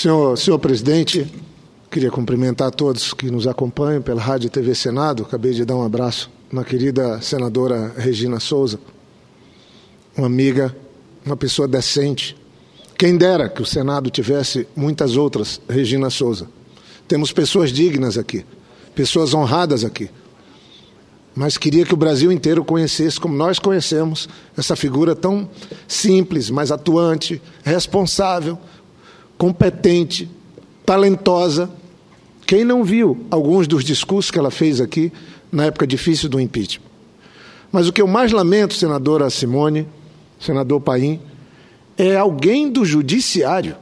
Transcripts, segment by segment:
Senhor presidente, queria cumprimentar a todos que nos acompanham pela Rádio e TV Senado. Acabei de dar um abraço na querida senadora Regina Souza, uma amiga, uma pessoa decente. Quem dera que o Senado tivesse muitas outras Regina Souza. Temos pessoas dignas aqui, pessoas honradas aqui. Mas queria que o Brasil inteiro conhecesse, como nós conhecemos, essa figura tão simples, mas atuante, responsável, competente, talentosa. Quem não viu alguns dos discursos que ela fez aqui na época difícil do impeachment? Mas o que eu mais lamento, senadora Simone, senador Paim, é alguém do judiciário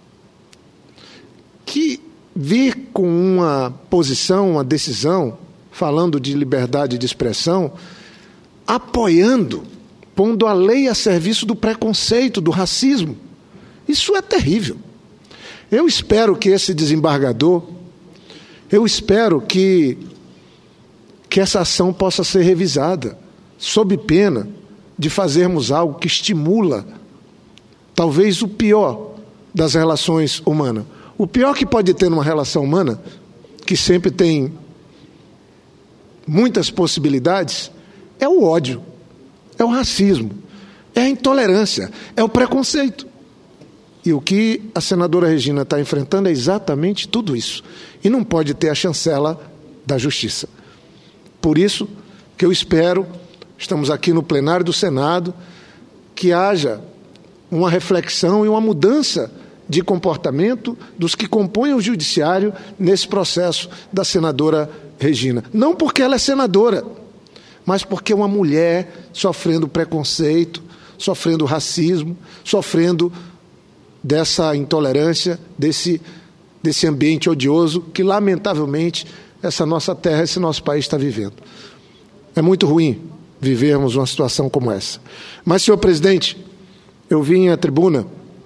que vir com uma posição, uma decisão, falando de liberdade de expressão, apoiando, pondo a lei a serviço do preconceito, do racismo. Isso é terrível. Eu espero que esse desembargador, eu espero que essa ação possa ser revisada, sob pena de fazermos algo que estimula, talvez o pior das relações humanas. O pior que pode ter numa relação humana, que sempre tem muitas possibilidades, é o ódio, é o racismo, é a intolerância, é o preconceito. E o que a senadora Regina está enfrentando é exatamente tudo isso. E não pode ter a chancela da justiça. Por isso que eu espero, estamos aqui no plenário do Senado, que haja uma reflexão e uma mudança de comportamento dos que compõem o judiciário nesse processo da senadora Regina. Não porque ela é senadora, mas porque é uma mulher sofrendo preconceito, sofrendo racismo, sofrendo dessa intolerância, desse ambiente odioso que, lamentavelmente, essa nossa terra, esse nosso país está vivendo. É muito ruim vivermos uma situação como essa. Mas, senhor presidente, eu vim à tribuna.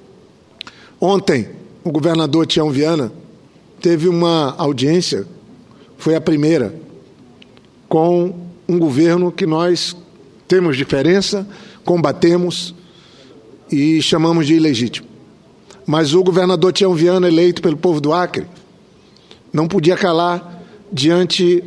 Ontem, o governador Tião Viana teve uma audiência, foi a primeira, com um governo que nós temos diferença, combatemos e chamamos de ilegítimo. Mas o governador Tião Viana, eleito pelo povo do Acre, não podia calar diante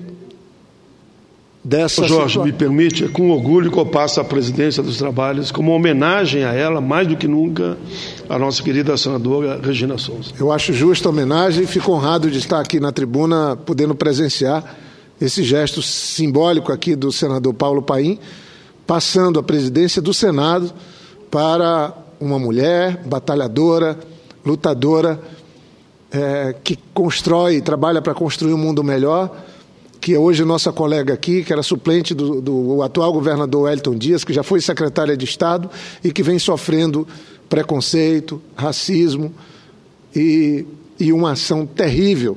dessa Jorge, situação. me permite, é com orgulho que eu passo a presidência dos trabalhos, como homenagem a ela, mais do que nunca, a nossa querida senadora Regina Souza. Eu acho justa a homenagem e fico honrado de estar aqui na tribuna, podendo presenciar esse gesto simbólico aqui do senador Paulo Paim, passando a presidência do Senado para uma mulher batalhadora, lutadora, que constrói, trabalha para construir um mundo melhor, que é hoje nossa colega aqui, que era suplente do atual governador Wellington Dias, que já foi secretária de Estado e que vem sofrendo preconceito, racismo e uma ação terrível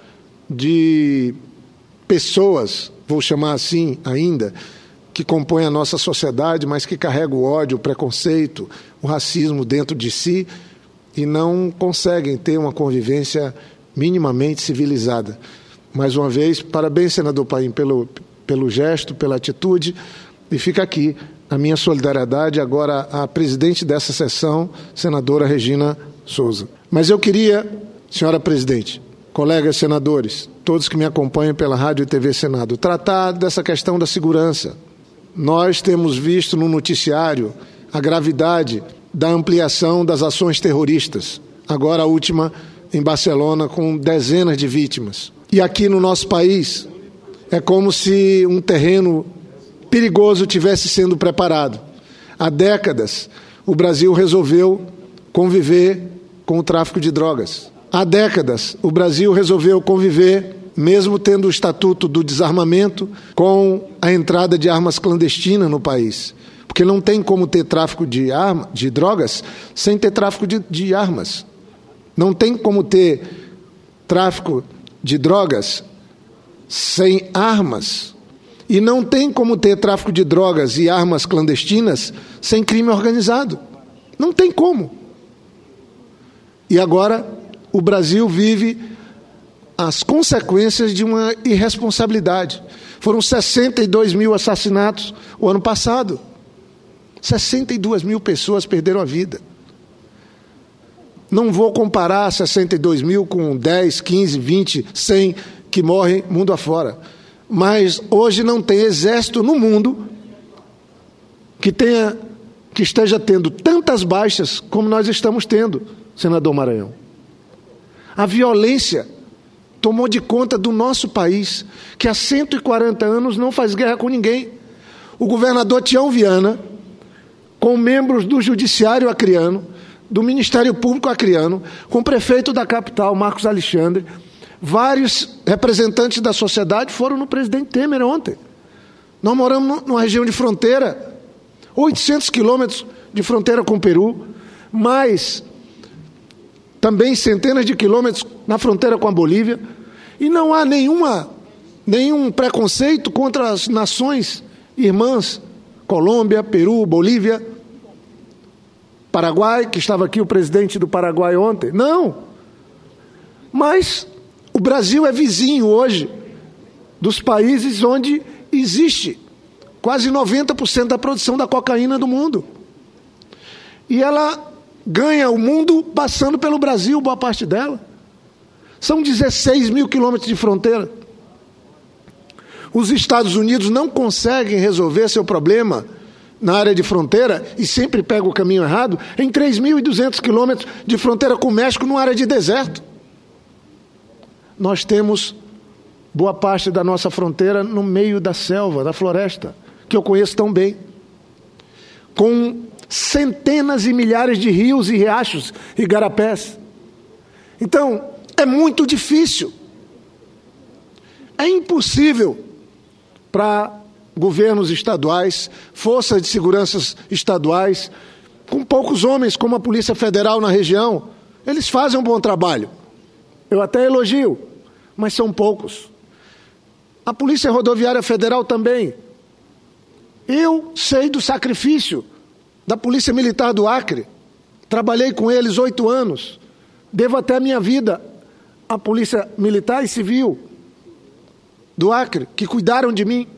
de pessoas, vou chamar assim ainda, que compõem a nossa sociedade, mas que carregam o ódio, o preconceito, o racismo dentro de si e não conseguem ter uma convivência minimamente civilizada. Mais uma vez, parabéns, senador Paim, pelo gesto, pela atitude, e fica aqui a minha solidariedade agora à presidente dessa sessão, senadora Regina Souza. Mas eu queria, senhora presidente, colegas senadores, todos que me acompanham pela Rádio e TV Senado, tratar dessa questão da segurança. Nós temos visto no noticiário a gravidade da ampliação das ações terroristas, agora a última em Barcelona, com dezenas de vítimas. E aqui no nosso país, é como se um terreno perigoso tivesse sendo preparado. Há décadas, o Brasil resolveu conviver com o tráfico de drogas. Há décadas, o Brasil resolveu conviver, mesmo tendo o Estatuto do Desarmamento, com a entrada de armas clandestinas no país. Porque não tem como ter tráfico de drogas sem ter tráfico de armas. Não tem como ter tráfico de drogas sem armas. E não tem como ter tráfico de drogas e armas clandestinas sem crime organizado. Não tem como. E agora o Brasil vive as consequências de uma irresponsabilidade. Foram 62 mil assassinatos o ano passado. 62 mil pessoas perderam a vida. Não vou comparar 62 mil com 10, 15, 20, 100 que morrem mundo afora. Mas hoje não tem exército no mundo que esteja tendo tantas baixas como nós estamos tendo, senador Maranhão. A violência tomou de conta do nosso país, que há 140 anos não faz guerra com ninguém. O governador Tião Viana, com membros do Judiciário acreano, do Ministério Público acreano, com o prefeito da capital, Marcos Alexandre, vários representantes da sociedade foram no presidente Temer ontem. Nós moramos numa região de fronteira, 800 quilômetros de fronteira com o Peru, mais também centenas de quilômetros na fronteira com a Bolívia, e não há nenhum preconceito contra as nações irmãs, Colômbia, Peru, Bolívia, Paraguai, que estava aqui o presidente do Paraguai ontem. Não! Mas o Brasil é vizinho hoje dos países onde existe quase 90% da produção da cocaína do mundo. E ela ganha o mundo passando pelo Brasil, boa parte dela. São 16 mil quilômetros de fronteira. Os Estados Unidos não conseguem resolver seu problema na área de fronteira, e sempre pega o caminho errado, em 3.200 quilômetros de fronteira com o México, numa área de deserto. Nós temos boa parte da nossa fronteira no meio da selva, da floresta, que eu conheço tão bem, com centenas e milhares de rios e riachos e igarapés. Então, é muito difícil. É impossível para governos estaduais, forças de segurança estaduais, com poucos homens, como a Polícia Federal na região. Eles fazem um bom trabalho. Eu até elogio, mas são poucos. A Polícia Rodoviária Federal também. Eu sei do sacrifício da Polícia Militar do Acre. Trabalhei com eles 8 anos. Devo até a minha vida à Polícia Militar e Civil do Acre, que cuidaram de mim.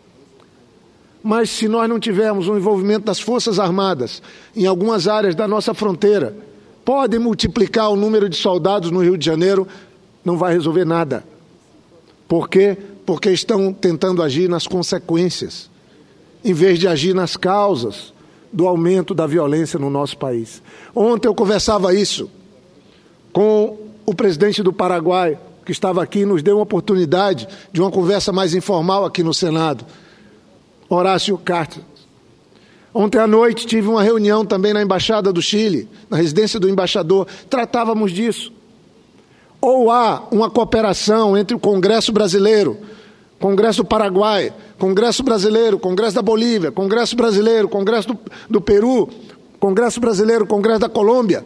Mas se nós não tivermos um envolvimento das Forças Armadas em algumas áreas da nossa fronteira, podem multiplicar o número de soldados no Rio de Janeiro, não vai resolver nada. Por quê? Porque estão tentando agir nas consequências, em vez de agir nas causas do aumento da violência no nosso país. Ontem eu conversava isso com o presidente do Paraguai, que estava aqui e nos deu uma oportunidade de uma conversa mais informal aqui no Senado, Horácio Cartes. Ontem à noite tive uma reunião também na Embaixada do Chile, na residência do embaixador, tratávamos disso. Ou há uma cooperação entre o Congresso brasileiro, Congresso do Paraguai, Congresso brasileiro, Congresso da Bolívia, Congresso brasileiro, Congresso do Peru, Congresso brasileiro, Congresso da Colômbia,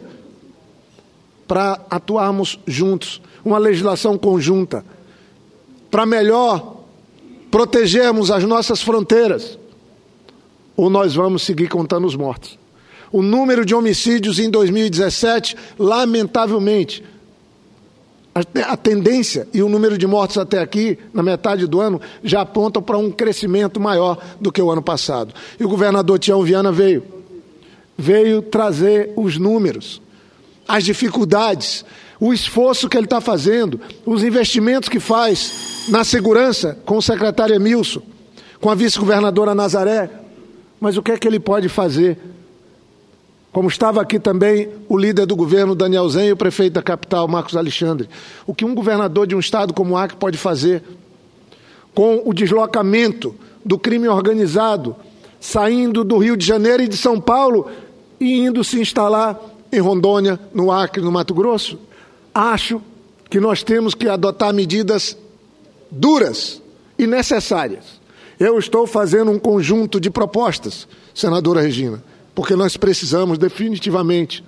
para atuarmos juntos, uma legislação conjunta, para melhor protegermos as nossas fronteiras, ou nós vamos seguir contando os mortos. O número de homicídios em 2017, lamentavelmente, a tendência e o número de mortos até aqui, na metade do ano, já apontam para um crescimento maior do que o ano passado. E o governador Tião Viana veio trazer os números, as dificuldades, o esforço que ele está fazendo, os investimentos que faz na segurança com o secretário Emilson, com a vice-governadora Nazaré. Mas o que é que ele pode fazer? Como estava aqui também o líder do governo, Daniel Zen, e o prefeito da capital, Marcos Alexandre. O que um governador de um estado como o Acre pode fazer com o deslocamento do crime organizado, saindo do Rio de Janeiro e de São Paulo e indo se instalar em Rondônia, no Acre, no Mato Grosso? Acho que nós temos que adotar medidas duras e necessárias. Eu estou fazendo um conjunto de propostas, senadora Regina, porque nós precisamos definitivamente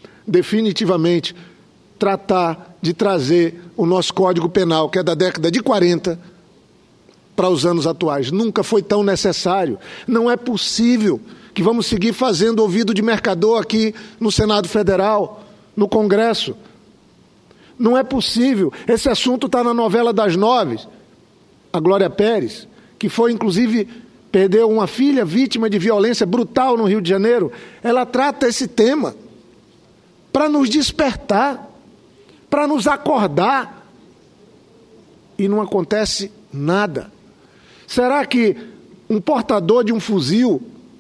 tratar de trazer o nosso Código Penal, que é da década de 40, para os anos atuais. Nunca foi tão necessário. Não é possível que vamos seguir fazendo ouvido de mercador aqui no Senado Federal, no Congresso. Não é possível. Esse assunto está na novela das 9, a Glória Pérez, que foi, inclusive, perdeu uma filha vítima de violência brutal no Rio de Janeiro. Ela trata esse tema. para nos despertar, para nos acordar, e não acontece nada. Será que um portador de um fuzil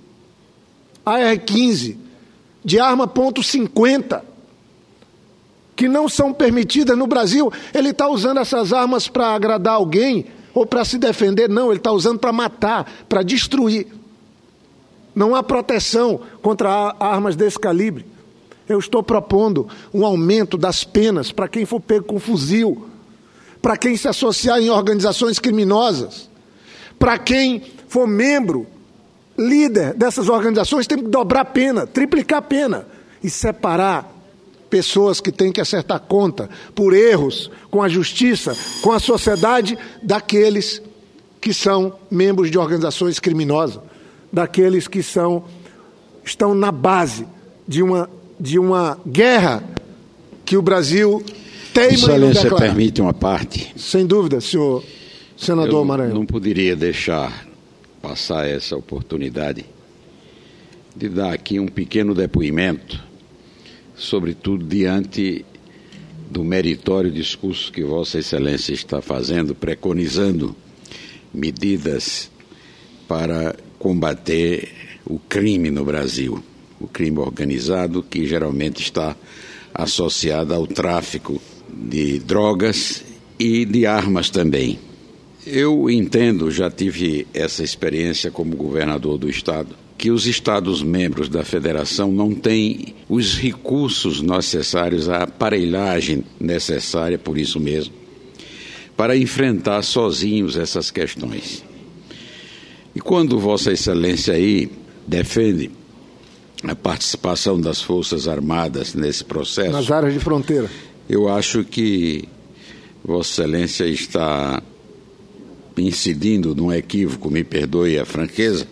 AR-15 de arma .50, que não são permitidas no Brasil, ele está usando essas armas para agradar alguém ou para se defender? Não, ele está usando para matar, para destruir. Não há proteção contra armas desse calibre. Eu estou propondo um aumento das penas para quem for pego com fuzil, para quem se associar em organizações criminosas, para quem for membro, líder dessas organizações, tem que dobrar a pena, triplicar a pena e separar pessoas que têm que acertar conta por erros com a justiça, com a sociedade, daqueles que são membros de organizações criminosas, daqueles que estão na base de uma guerra que o Brasil teima em não declarar. Excelência, permite uma parte? Sem dúvida, senhor senador Maranhão. Não poderia deixar passar essa oportunidade de dar aqui um pequeno depoimento, sobretudo diante do meritório discurso que Vossa Excelência está fazendo, preconizando medidas para combater o crime no Brasil, o crime organizado, que geralmente está associado ao tráfico de drogas e de armas também. Eu entendo, já tive essa experiência como governador do Estado, que os Estados membros da Federação não têm os recursos necessários, a aparelhagem necessária, por isso mesmo, para enfrentar sozinhos essas questões. E quando Vossa Excelência aí defende a participação das Forças Armadas nesse processo, nas áreas de fronteira, eu acho que Vossa Excelência está incidindo num equívoco, me perdoe a franqueza,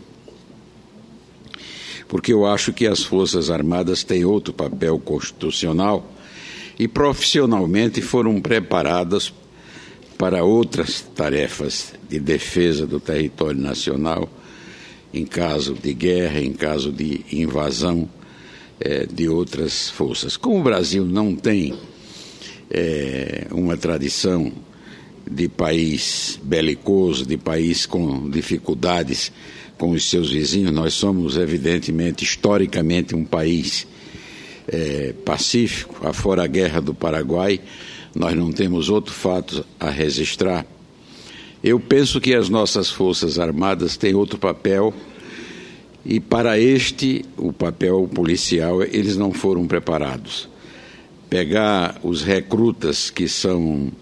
porque eu acho que as Forças Armadas têm outro papel constitucional e profissionalmente foram preparadas para outras tarefas de defesa do território nacional, em caso de guerra, em caso de invasão de outras forças. Como o Brasil não tem uma tradição de país belicoso, de país com dificuldades com os seus vizinhos, nós somos, evidentemente, historicamente, um país pacífico. Afora a Guerra do Paraguai, nós não temos outro fato a registrar. Eu penso que as nossas Forças Armadas têm outro papel e, para o papel policial, eles não foram preparados. Pegar os recrutas que são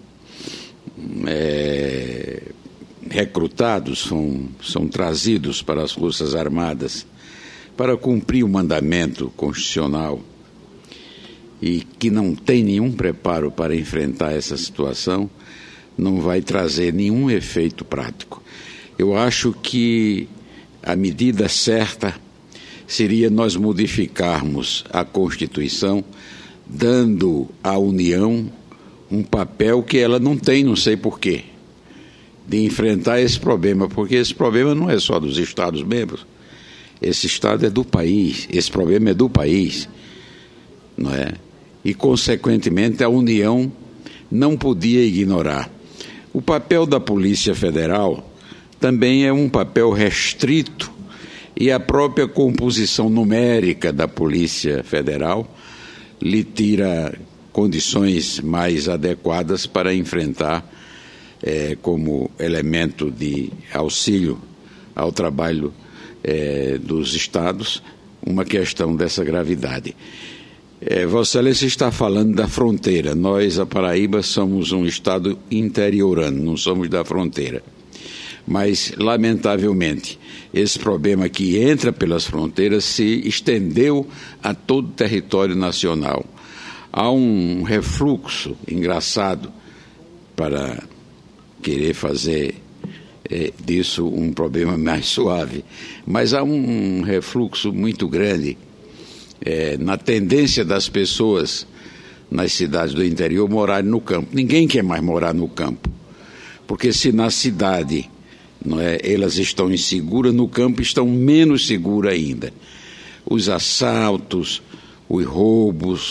recrutados, são trazidos para as Forças Armadas para cumprir o mandamento constitucional e que não tem nenhum preparo para enfrentar essa situação, não vai trazer nenhum efeito prático. Eu acho que a medida certa seria nós modificarmos a Constituição, dando à União um papel que ela não tem, não sei porquê, de enfrentar esse problema, porque esse problema não é só dos Estados-membros, esse Estado é do país, esse problema é do país, não é? E, consequentemente, a União não podia ignorar. O papel da Polícia Federal também é um papel restrito e a própria composição numérica da Polícia Federal lhe tira condições mais adequadas para enfrentar, como elemento de auxílio ao trabalho dos Estados, uma questão dessa gravidade. Vossa Excelência está falando da fronteira. Nós, a Paraíba, somos um estado interiorano, não somos da fronteira. Mas, lamentavelmente, esse problema que entra pelas fronteiras se estendeu a todo o território nacional. Há um refluxo engraçado para querer fazer disso um problema mais suave, mas há um refluxo muito grande na tendência das pessoas nas cidades do interior morarem no campo. Ninguém quer mais morar no campo, porque se na cidade elas estão inseguras, no campo estão menos seguras ainda. Os assaltos, os roubos,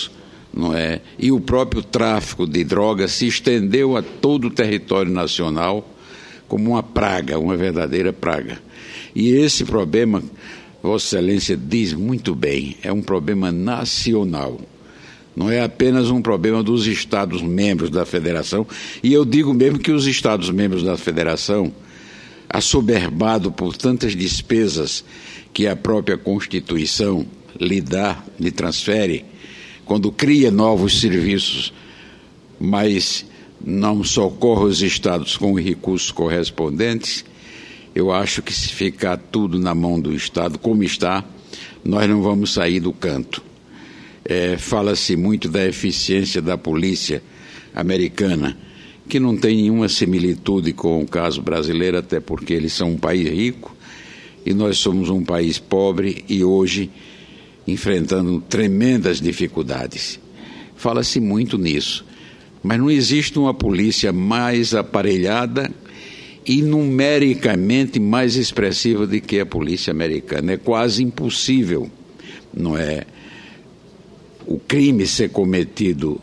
não é? E o próprio tráfico de drogas se estendeu a todo o território nacional como uma praga, uma verdadeira praga. E esse problema, Vossa Excelência diz muito bem, é um problema nacional. Não é apenas um problema dos Estados-membros da Federação, e eu digo mesmo que os Estados-membros da Federação, assoberbado por tantas despesas que a própria Constituição lhe transfere, quando cria novos serviços, mas não socorre os Estados com os recursos correspondentes, eu acho que se ficar tudo na mão do Estado, como está, nós não vamos sair do canto. Fala-se muito da eficiência da polícia americana, que não tem nenhuma similitude com o caso brasileiro, até porque eles são um país rico e nós somos um país pobre e hoje enfrentando tremendas dificuldades. Fala-se muito nisso, mas não existe uma polícia mais aparelhada e numericamente mais expressiva do que a polícia americana. É quase impossível, não é, o crime ser cometido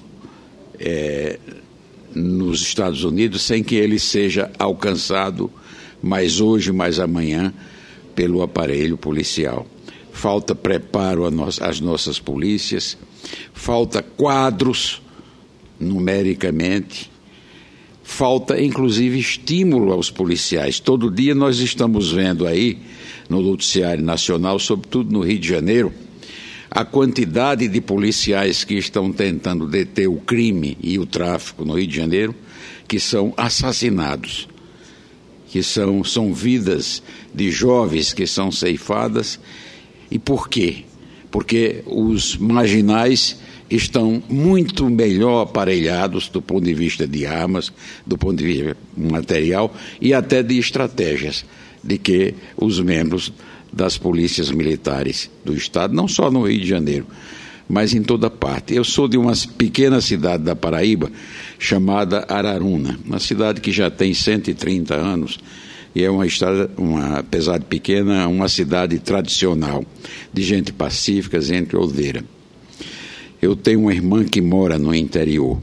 nos Estados Unidos sem que ele seja alcançado mais hoje, mais amanhã, pelo aparelho policial. Falta preparo às nossas polícias, falta quadros numericamente, falta inclusive estímulo aos policiais. Todo dia nós estamos vendo aí no noticiário nacional, sobretudo no Rio de Janeiro, a quantidade de policiais que estão tentando deter o crime e o tráfico no Rio de Janeiro, que são assassinados, que são vidas de jovens que são ceifadas. E por quê? Porque os marginais estão muito melhor aparelhados do ponto de vista de armas, do ponto de vista material e até de estratégias, de que os membros das polícias militares do Estado, não só no Rio de Janeiro, mas em toda parte. Eu sou de uma pequena cidade da Paraíba, chamada Araruna, uma cidade que já tem 130 anos, e é apesar de pequena, uma cidade tradicional, de gente pacífica, gente ordeira. Eu tenho uma irmã que mora no interior,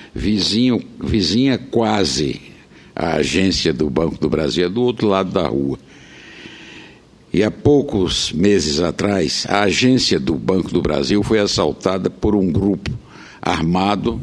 vizinha quase à agência do Banco do Brasil, é do outro lado da rua. E há poucos meses atrás, a agência do Banco do Brasil foi assaltada por um grupo armado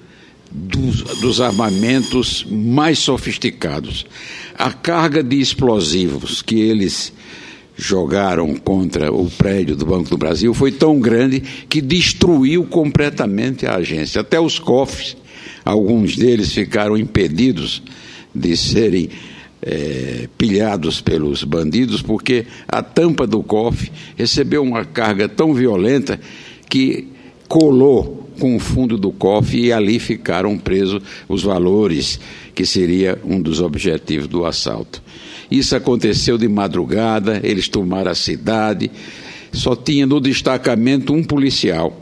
dos armamentos mais sofisticados. A carga de explosivos que eles jogaram contra o prédio do Banco do Brasil foi tão grande que destruiu completamente a agência. Até os cofres, alguns deles ficaram impedidos de serem pilhados pelos bandidos, porque a tampa do cofre recebeu uma carga tão violenta que colou com o fundo do cofre e ali ficaram presos os valores, que seria um dos objetivos do assalto. Isso aconteceu de madrugada, eles tomaram a cidade, só tinha no destacamento um policial.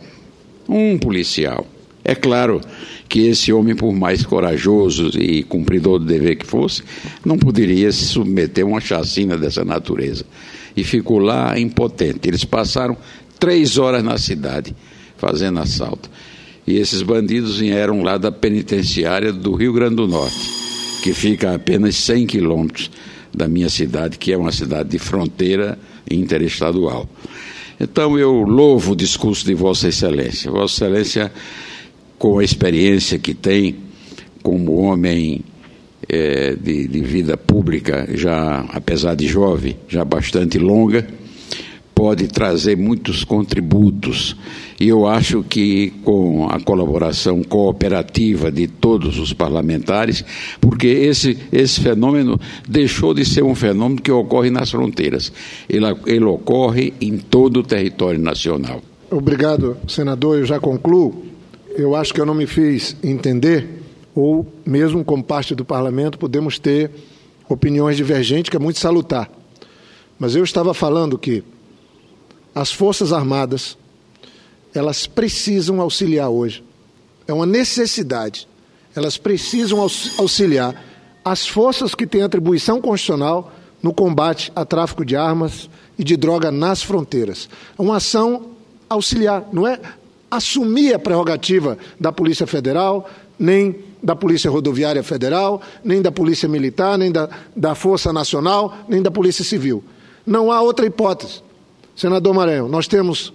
É claro que esse homem, por mais corajoso e cumpridor do dever que fosse, não poderia se submeter a uma chacina dessa natureza. E ficou lá impotente. Eles passaram 3 horas na cidade fazendo assalto. E esses bandidos vieram lá da penitenciária do Rio Grande do Norte, que fica a apenas 100 quilômetros da minha cidade, que é uma cidade de fronteira interestadual. Então eu louvo o discurso de Vossa Excelência. Vossa Excelência, com a experiência que tem como homem de vida pública, já, apesar de jovem, já bastante longa, pode trazer muitos contributos. E eu acho que com a colaboração cooperativa de todos os parlamentares, porque esse fenômeno deixou de ser um fenômeno que ocorre nas fronteiras. Ele ocorre em todo o território nacional. Obrigado, senador. Eu já concluo. Eu acho que eu não me fiz entender, ou mesmo como parte do parlamento podemos ter opiniões divergentes, que é muito salutar. Mas eu estava falando que as Forças Armadas, elas precisam auxiliar hoje. É uma necessidade. Elas precisam auxiliar as forças que têm atribuição constitucional no combate a tráfico de armas e de droga nas fronteiras. É uma ação auxiliar, não é assumir a prerrogativa da Polícia Federal, nem da Polícia Rodoviária Federal, nem da Polícia Militar, nem da Força Nacional, nem da Polícia Civil. Não há outra hipótese. Senador Maranhão, nós temos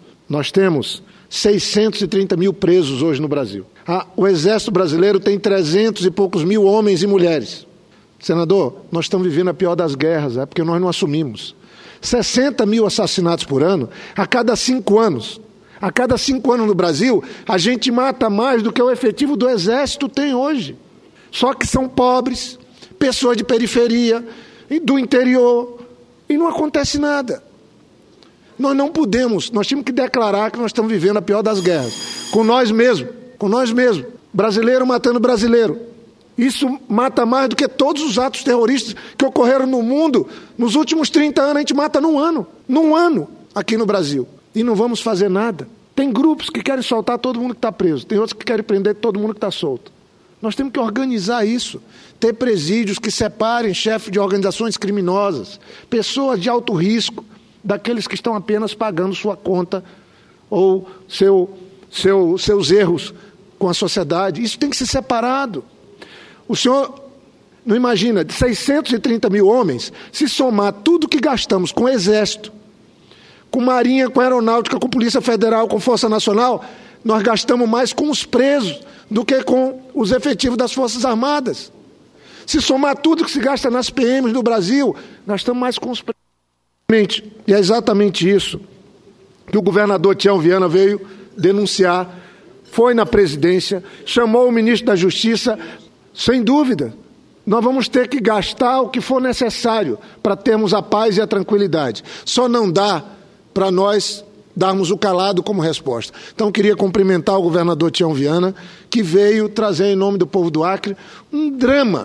630 mil presos hoje no Brasil. O Exército Brasileiro tem 300 e poucos mil homens e mulheres. Senador, nós estamos vivendo a pior das guerras, é porque nós não assumimos. 60 mil assassinatos por ano a cada 5 anos. A cada 5 anos no Brasil, a gente mata mais do que o efetivo do Exército tem hoje. Só que são pobres, pessoas de periferia, do interior, e não acontece nada. Nós não podemos, nós temos que declarar que nós estamos vivendo a pior das guerras. Com nós mesmos. Brasileiro matando brasileiro. Isso mata mais do que todos os atos terroristas que ocorreram no mundo. Nos últimos 30 anos, a gente mata num ano, aqui no Brasil. E não vamos fazer nada. Tem grupos que querem soltar todo mundo que está preso. Tem outros que querem prender todo mundo que está solto. Nós temos que organizar isso. Ter presídios que separem chefes de organizações criminosas, pessoas de alto risco, daqueles que estão apenas pagando sua conta ou seus erros com a sociedade. Isso tem que ser separado. O senhor não imagina, de 630 mil homens, se somar tudo que gastamos com o Exército, com Marinha, com Aeronáutica, com Polícia Federal, com Força Nacional, nós gastamos mais com os presos do que com os efetivos das Forças Armadas. Se somar tudo que se gasta nas PMs do Brasil, gastamos mais com os presos. E é exatamente isso que o governador Tião Viana veio denunciar, foi na presidência, chamou o ministro da Justiça. Sem dúvida, nós vamos ter que gastar o que for necessário para termos a paz e a tranquilidade. Só não dá para nós darmos o calado como resposta. Então, queria cumprimentar o governador Tião Viana, que veio trazer em nome do povo do Acre um drama.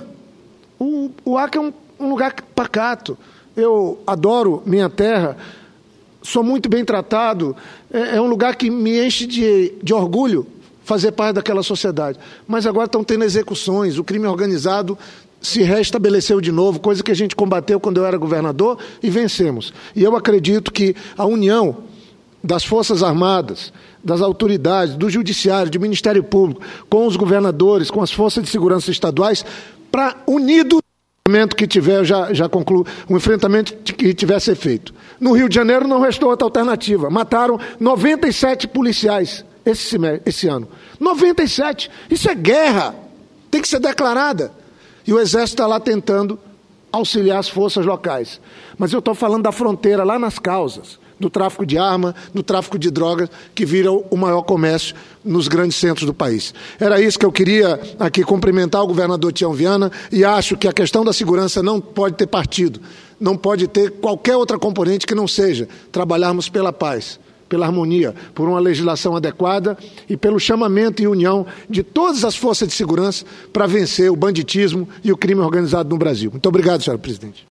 O Acre é um lugar pacato. Eu adoro minha terra, sou muito bem tratado, é um lugar que me enche de orgulho fazer parte daquela sociedade. Mas agora estão tendo execuções, o crime organizado se restabeleceu de novo, coisa que a gente combateu quando eu era governador e vencemos. E eu acredito que a união das Forças Armadas, das autoridades, do Judiciário, do Ministério Público, com os governadores, com as forças de segurança estaduais, para unido que tiver, já concluo, um enfrentamento que tiver a ser feito. No Rio de Janeiro não restou outra alternativa. Mataram 97 policiais esse ano. 97! Isso é guerra! Tem que ser declarada. E o Exército está lá tentando auxiliar as forças locais. Mas eu estou falando da fronteira, lá nas causas, do tráfico de arma, do tráfico de drogas, que vira o maior comércio nos grandes centros do país. Era isso que eu queria aqui cumprimentar o governador Tião Viana, e acho que a questão da segurança não pode ter partido, não pode ter qualquer outra componente que não seja trabalharmos pela paz, pela harmonia, por uma legislação adequada e pelo chamamento e união de todas as forças de segurança para vencer o banditismo e o crime organizado no Brasil. Muito obrigado, senhora presidente.